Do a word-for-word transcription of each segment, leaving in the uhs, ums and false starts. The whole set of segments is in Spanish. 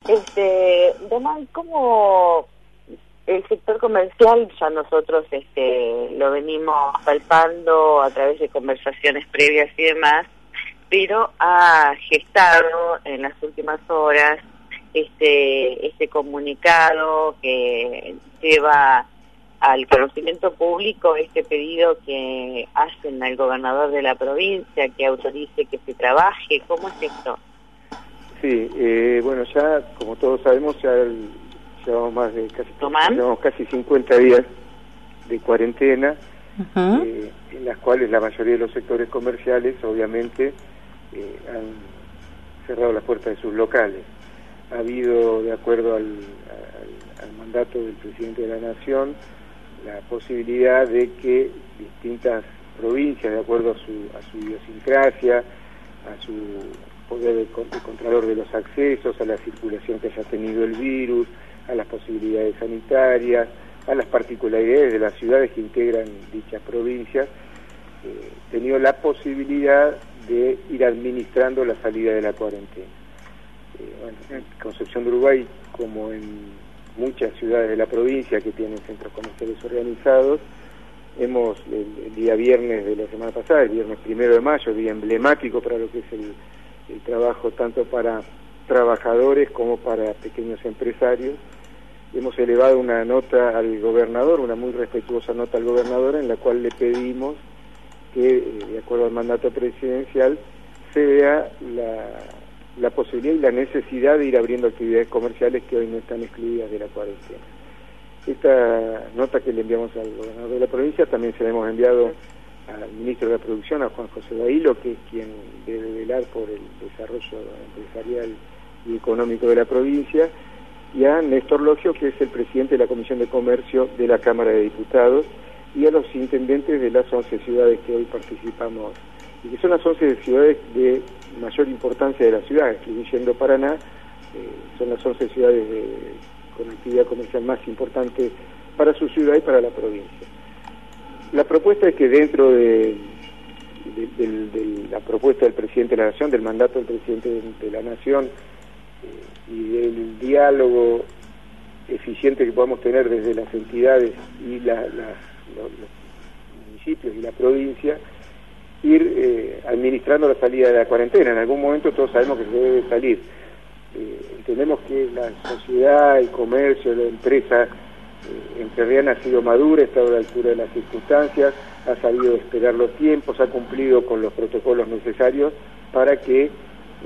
Este, Román, ¿cómo el sector comercial ya nosotros este lo venimos palpando a través de conversaciones previas y demás, pero ha gestado en las últimas horas este este comunicado que lleva al conocimiento público este pedido que hacen al gobernador de la provincia que autorice que se trabaje? ¿Cómo es esto? Sí, eh, bueno, ya como todos sabemos, ya el, llevamos más de casi, llevamos casi cincuenta días de cuarentena, uh-huh. eh, en las cuales la mayoría de los sectores comerciales obviamente eh, han cerrado las puertas de sus locales. Ha habido, de acuerdo al, al, al mandato del presidente de la Nación, la posibilidad de que distintas provincias, de acuerdo a su, a su idiosincrasia, a su poder de, de controlador de los accesos, a la circulación que haya tenido el virus, a las posibilidades sanitarias, a las particularidades de las ciudades que integran dichas provincias, eh, tenido la posibilidad de ir administrando la salida de la cuarentena. Eh, bueno, en Concepción de Uruguay, como en muchas ciudades de la provincia que tienen centros comerciales organizados, hemos, el, el día viernes de la semana pasada, el viernes primero de mayo, día emblemático para lo que es el, el trabajo tanto para trabajadores como para pequeños empresarios, hemos elevado una nota al gobernador, una muy respetuosa nota al gobernador, en la cual le pedimos que, eh, de acuerdo al mandato presidencial, se vea la, la posibilidad y la necesidad de ir abriendo actividades comerciales que hoy no están excluidas de la cuarentena. Esta nota que le enviamos al gobernador de la provincia también se la hemos enviado al ministro de la Producción, a Juan José Bailo, que es quien debe velar por el desarrollo empresarial y económico de la provincia, y a Néstor Logio, que es el presidente de la Comisión de Comercio de la Cámara de Diputados, y a los intendentes de las once ciudades que hoy participamos, y que son las once ciudades de mayor importancia de la ciudad, incluyendo Paraná, eh, son las once ciudades de, con actividad comercial más importante para su ciudad y para la provincia. La propuesta es que dentro de, de, de, de la propuesta del presidente de la Nación, del mandato del presidente de, de la Nación, eh, y del diálogo eficiente que podamos tener desde las entidades y la, la, los, los municipios y la provincia, ir eh, administrando la salida de la cuarentena. En algún momento todos sabemos que se debe salir. Eh, entendemos que la sociedad, el comercio, la empresa eh, entrerriana ha sido madura, ha estado a la altura de las circunstancias, ha sabido esperar los tiempos, ha cumplido con los protocolos necesarios para que eh,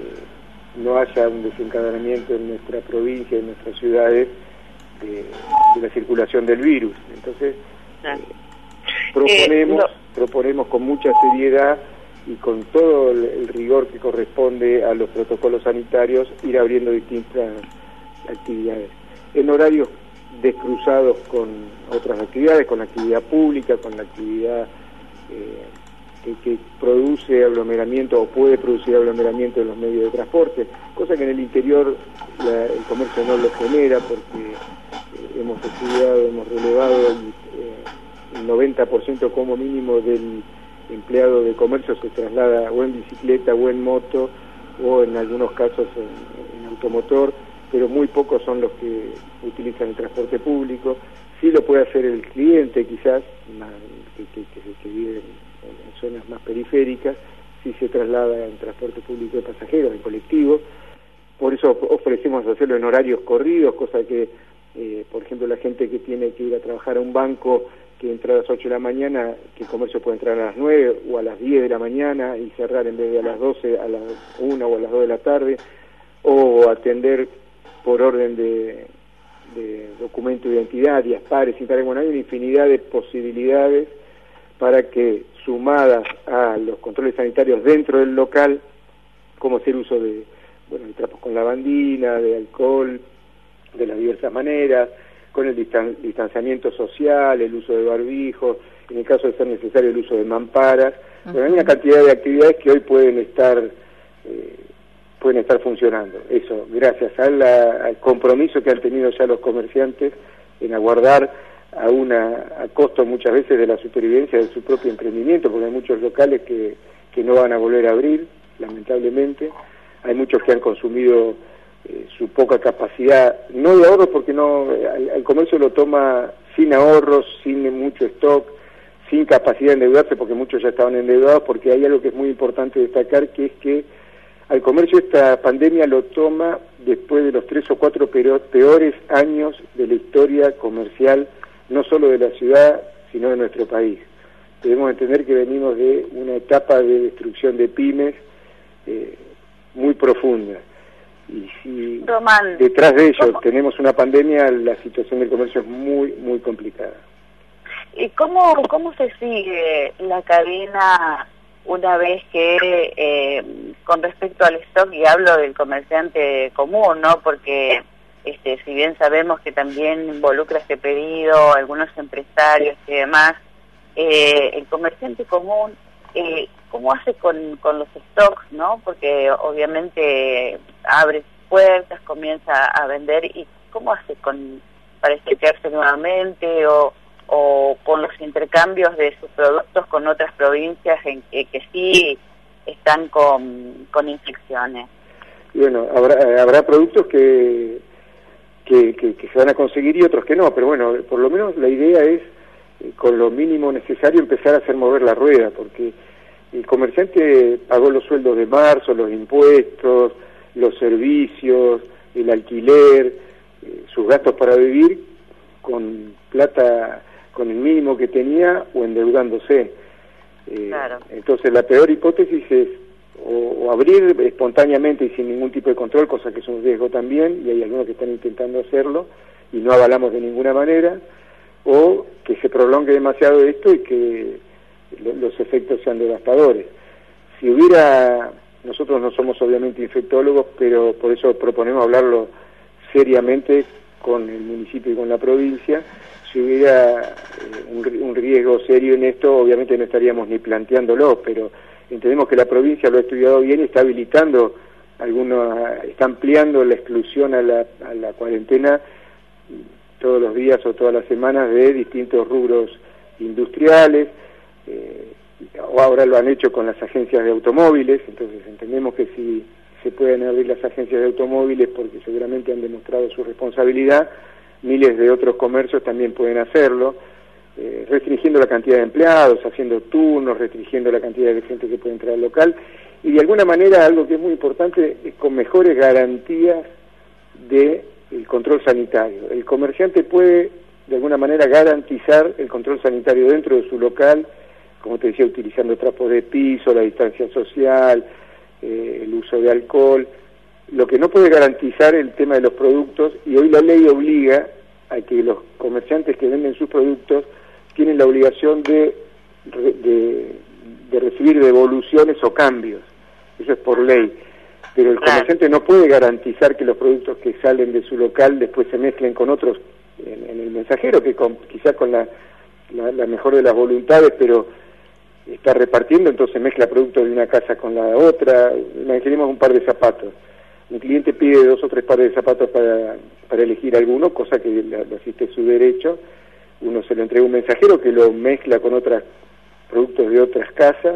no haya un desencadenamiento en nuestra provincia, en nuestras ciudades, de, de la circulación del virus. Entonces, eh, proponemos, eh, no. proponemos con mucha seriedad y con todo el, el rigor que corresponde a los protocolos sanitarios, ir abriendo distintas actividades. En horarios descruzados con otras actividades, con la actividad pública, con la actividad eh, que, que produce aglomeramiento o puede producir aglomeramiento en los medios de transporte, cosa que en el interior la, el comercio no lo genera, porque eh, hemos estudiado, hemos relevado el, eh, el noventa por ciento como mínimo del empleado de comercio se traslada o en bicicleta o en moto o en algunos casos en, en automotor, pero muy pocos son los que utilizan el transporte público. Sí lo puede hacer el cliente quizás, más, que, que, que, que vive en, en zonas más periféricas, sí se traslada en transporte público de pasajeros, en colectivo. Por eso ofrecemos hacerlo en horarios corridos, cosa que, eh, por ejemplo, la gente que tiene que ir a trabajar a un banco que entra a las ocho de la mañana, que el comercio puede entrar a las nueve o a las diez de la mañana y cerrar en vez de a las doce, a las una o a las dos de la tarde, o atender por orden de, de documento de identidad, diaspares, Interreg. Bueno, hay una infinidad de posibilidades para que, sumadas a los controles sanitarios dentro del local, como hacer uso de, bueno, de trapos con lavandina, de alcohol, de las diversas maneras, con el distan distanciamiento social, el uso de barbijos, en el caso de ser necesario el uso de mamparas. Uh-huh. Bueno, hay una cantidad de actividades que hoy pueden estar eh, pueden estar funcionando. Eso, gracias a la, al compromiso que han tenido ya los comerciantes en aguardar a una a costo muchas veces de la supervivencia de su propio emprendimiento, porque hay muchos locales que, que no van a volver a abrir, lamentablemente. Hay muchos que han consumido eh, su poca capacidad, no de ahorros porque no, el, el comercio lo toma sin ahorros, sin mucho stock, sin capacidad de endeudarse, porque muchos ya estaban endeudados, porque hay algo que es muy importante destacar, que es que al comercio esta pandemia lo toma después de los tres o cuatro peores años de la historia comercial, no solo de la ciudad, sino de nuestro país. Debemos entender que venimos de una etapa de destrucción de pymes eh, muy profunda. Y si Román, detrás de ello ¿cómo? tenemos una pandemia, la situación del comercio es muy, muy complicada. ¿Y cómo, cómo se sigue la cadena una vez que, eh, con respecto al stock, y hablo del comerciante común, ¿no? Porque este, si bien sabemos que también involucra este pedido algunos empresarios y demás, eh, el comerciante común, eh, ¿cómo hace con, con los stocks, no? Porque obviamente abre puertas, comienza a vender, y ¿cómo hace con para estrellarse nuevamente o o con los intercambios de sus productos con otras provincias en que, que sí están con, con infecciones? Bueno, habrá habrá productos que que, que que se van a conseguir y otros que no, pero bueno, por lo menos la idea es, eh, con lo mínimo necesario, empezar a hacer mover la rueda, porque el comerciante pagó los sueldos de marzo, los impuestos, los servicios, el alquiler, eh, sus gastos para vivir, con plata, con el mínimo que tenía o endeudándose. Eh, claro. Entonces la peor hipótesis es o, o abrir espontáneamente y sin ningún tipo de control, cosa que es un riesgo también, y hay algunos que están intentando hacerlo y no avalamos de ninguna manera, o que se prolongue demasiado esto y que lo, los efectos sean devastadores. Si hubiera, nosotros no somos obviamente infectólogos, pero por eso proponemos hablarlo seriamente con el municipio y con la provincia. Si hubiera eh, un, un riesgo serio en esto, obviamente no estaríamos ni planteándolo, pero entendemos que la provincia lo ha estudiado bien y está habilitando algunos, está ampliando la exclusión a la, a la cuarentena todos los días o todas las semanas de distintos rubros industriales, eh, ahora lo han hecho con las agencias de automóviles, entonces entendemos que si se pueden abrir las agencias de automóviles porque seguramente han demostrado su responsabilidad, miles de otros comercios también pueden hacerlo, eh, restringiendo la cantidad de empleados, haciendo turnos, restringiendo la cantidad de gente que puede entrar al local, y de alguna manera algo que es muy importante es con mejores garantías de el control sanitario. El comerciante puede de alguna manera garantizar el control sanitario dentro de su local, como te decía, utilizando trapos de piso, la distancia social, eh, el uso de alcohol. Lo que no puede garantizar el tema de los productos, y hoy la ley obliga a que los comerciantes que venden sus productos tienen la obligación de, de, de recibir devoluciones o cambios. Eso es por ley. Pero el comerciante no puede garantizar que los productos que salen de su local después se mezclen con otros en, en el mensajero, que con, quizás con la, la, la mejor de las voluntades, pero está repartiendo, entonces mezcla productos de una casa con la otra. Imaginemos un par de zapatos. Un cliente pide dos o tres pares de zapatos para, para elegir alguno, cosa que lo asiste su derecho. Uno se lo entrega a un mensajero que lo mezcla con otros productos de otras casas.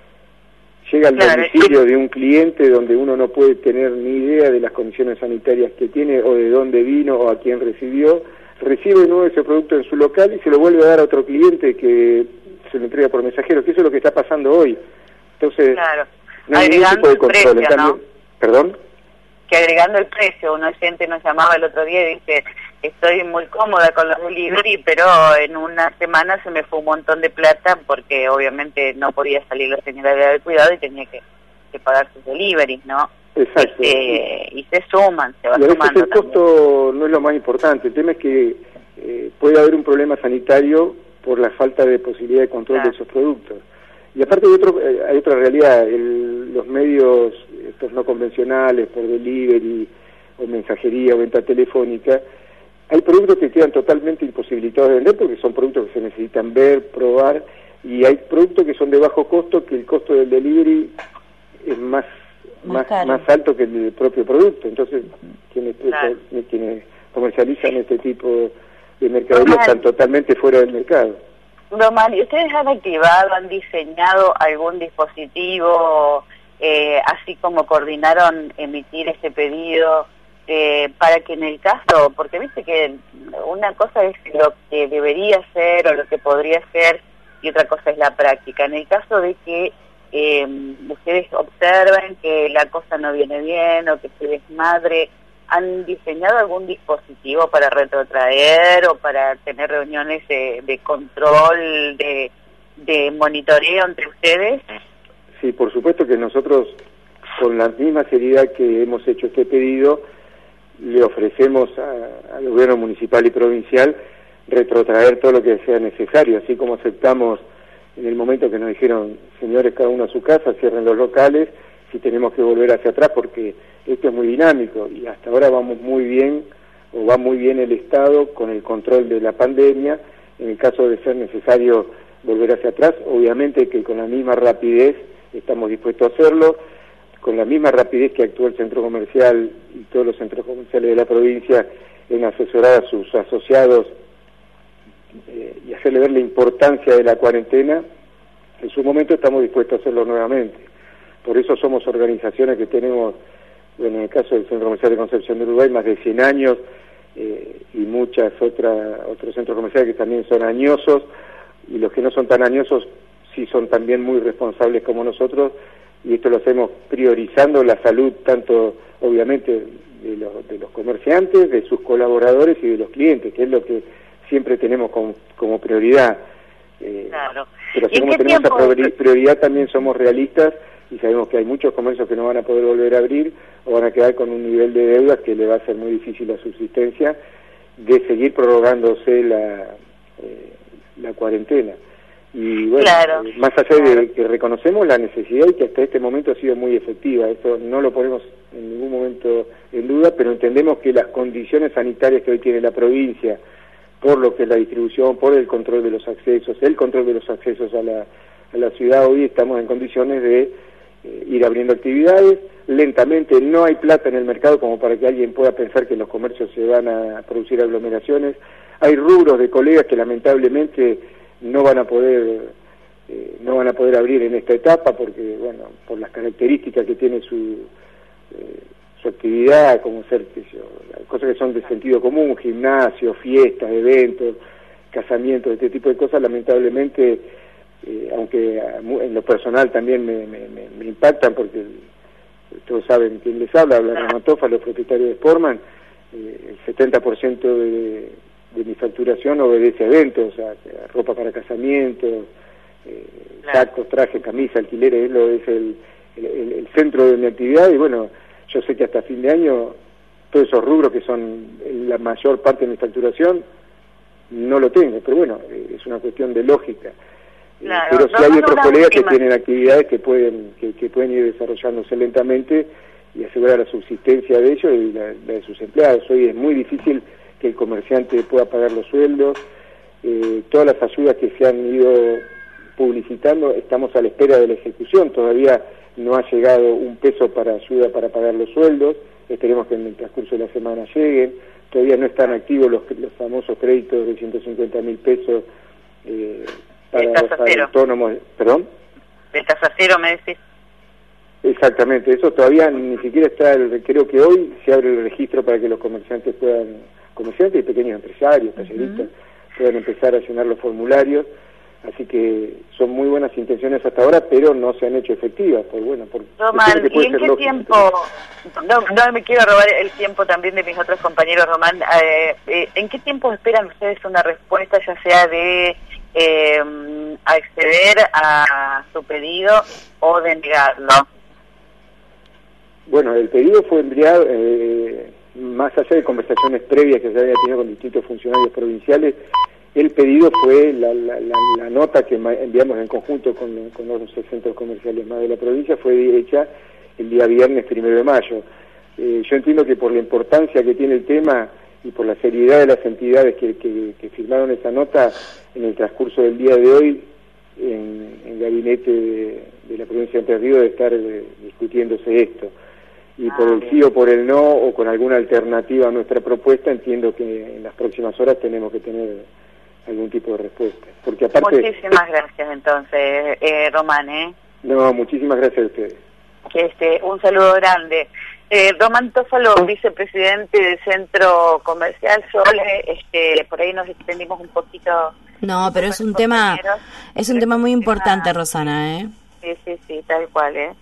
Llega al claro, domicilio de un cliente donde uno no puede tener ni idea de las condiciones sanitarias que tiene o de dónde vino o a quién recibió. Recibe de nuevo ese producto en su local y se lo vuelve a dar a otro cliente que se lo entrega por mensajero, que eso es lo que está pasando hoy. Entonces, claro. no hay ningún tipo de control. Precio, en cambio, ¿no? ¿Perdón? Que agregando el precio, un oyente nos llamaba el otro día y dice, estoy muy cómoda con los delivery, pero en una semana se me fue un montón de plata porque obviamente no podía salir la señora de cuidado y tenía que, que pagar sus deliveries, ¿no? Exacto. Este, y se suman, se va y a veces sumando el costo también. No es lo más importante, el tema es que eh, puede haber un problema sanitario por la falta de posibilidad de control claro. de esos productos. Y aparte hay, otro, eh, hay otra realidad, el, los medios estos no convencionales, por delivery o mensajería o venta telefónica, hay productos que quedan totalmente imposibilitados de vender porque son productos que se necesitan ver, probar, y hay productos que son de bajo costo, que el costo del delivery es más más, más, más alto que el del propio producto. Entonces, quienes, claro. quienes comercializan este tipo de mercadería están totalmente fuera del mercado. Román, ¿y ustedes han activado, han diseñado algún dispositivo, eh, así como coordinaron emitir este pedido, eh, para que en el caso, porque viste que una cosa es lo que debería ser o lo que podría ser y otra cosa es la práctica. En el caso de que eh, ustedes observen que la cosa no viene bien o que se desmadre, ¿han diseñado algún dispositivo para retrotraer o para tener reuniones de, de control, de, de monitoreo entre ustedes? Sí, por supuesto que nosotros, con la misma seriedad que hemos hecho este pedido, le ofrecemos a, al gobierno municipal y provincial retrotraer todo lo que sea necesario, así como aceptamos en el momento que nos dijeron, señores, cada uno a su casa, cierren los locales, si tenemos que volver hacia atrás, porque esto es muy dinámico y hasta ahora vamos muy bien, o va muy bien el Estado con el control de la pandemia. En el caso de ser necesario volver hacia atrás, obviamente que con la misma rapidez estamos dispuestos a hacerlo, con la misma rapidez que actúa el centro comercial y todos los centros comerciales de la provincia en asesorar a sus asociados eh, y hacerle ver la importancia de la cuarentena. En su momento estamos dispuestos a hacerlo nuevamente. Por eso somos organizaciones que tenemos, bueno, en el caso del Centro Comercial de Concepción de Uruguay, más de cien años, eh, y muchas otras otros centros comerciales que también son añosos, y los que no son tan añosos sí son también muy responsables como nosotros, y esto lo hacemos priorizando la salud tanto, obviamente, de los, de los comerciantes, de sus colaboradores y de los clientes, que es lo que siempre tenemos como, como prioridad. Eh, claro. Pero así como tenemos esa prioridad, también somos realistas y sabemos que hay muchos comercios que no van a poder volver a abrir o van a quedar con un nivel de deudas que le va a ser muy difícil la subsistencia de seguir prorrogándose la, eh, la cuarentena. Y bueno, claro, eh, más allá claro. de que reconocemos la necesidad y que hasta este momento ha sido muy efectiva, esto no lo ponemos en ningún momento en duda, pero entendemos que las condiciones sanitarias que hoy tiene la provincia, por lo que es la distribución, por el control de los accesos, el control de los accesos a la, a la ciudad, hoy estamos en condiciones de eh, ir abriendo actividades lentamente. No hay plata en el mercado como para que alguien pueda pensar que en los comercios se van a producir aglomeraciones. Hay rubros de colegas que lamentablemente no van a poder eh, no van a poder abrir en esta etapa porque, bueno, por las características que tiene su eh, su actividad, como ser cosas que son de sentido común, gimnasio, fiestas, eventos, casamientos, este tipo de cosas, lamentablemente, eh, aunque en lo personal también me, me, me impactan porque todos saben quién les habla, habla Ramón Tofa, los propietarios de Sportman, eh, el setenta por ciento de, de mi facturación obedece a eventos, o sea, ropa para casamientos, eh, claro. sacos, trajes, camisas, alquileres, lo es el, el, el centro de mi actividad y bueno, yo sé que hasta fin de año todos esos rubros que son la mayor parte de mi facturación no lo tengo, pero bueno, eh, es una cuestión de lógica. Claro, pero sí no, hay no, otros no, colegas que última. tienen actividades que pueden que, que pueden ir desarrollándose lentamente y asegurar la subsistencia de ellos y la, la de sus empleados. Hoy es muy difícil que el comerciante pueda pagar los sueldos. Eh, todas las ayudas que se han ido publicitando, estamos a la espera de la ejecución. Todavía no ha llegado un peso para ayuda para pagar los sueldos. Esperemos que en el transcurso de la semana lleguen. Todavía no están activos los, los famosos créditos de ciento cincuenta mil pesos eh, para, para autónomos. ¿Perdón? ¿De tasa cero me decís? Exactamente, eso todavía ni siquiera está, el, creo que hoy se abre el registro para que los comerciantes puedan, comerciantes y pequeños empresarios, talleristas, uh-huh. puedan empezar a llenar los formularios, así que son muy buenas intenciones hasta ahora, pero no se han hecho efectivas, por bueno, por Román, ¿y en qué lógico, tiempo, no, no me quiero robar el tiempo también de mis otros compañeros, Román, eh, eh, ¿en qué tiempo esperan ustedes una respuesta, ya sea de eh, acceder a su pedido o de negarlo? Bueno, el pedido fue enviado, eh, más allá de conversaciones previas que se había tenido con distintos funcionarios provinciales, el pedido fue la, la, la, la nota que enviamos en conjunto con, con los centros comerciales más de la provincia, fue hecha el día viernes primero de mayo. Eh, yo entiendo que por la importancia que tiene el tema y por la seriedad de las entidades que, que, que firmaron esa nota, en el transcurso del día de hoy, en el gabinete de, de la provincia de Entre Ríos de estar eh, discutiéndose esto. Y por el sí o por el no, o con alguna alternativa a nuestra propuesta, entiendo que en las próximas horas tenemos que tener algún tipo de respuesta. Porque aparte... Muchísimas gracias entonces, eh, Román, ¿eh? No, muchísimas gracias a ustedes. Este, un saludo grande. Eh, Román Tófalo, vicepresidente del Centro Comercial Sole, este, por ahí nos extendimos un poquito. No, pero es un tema, es un tema muy importante, Rosana, ¿eh? Sí, sí, sí, tal cual, ¿eh?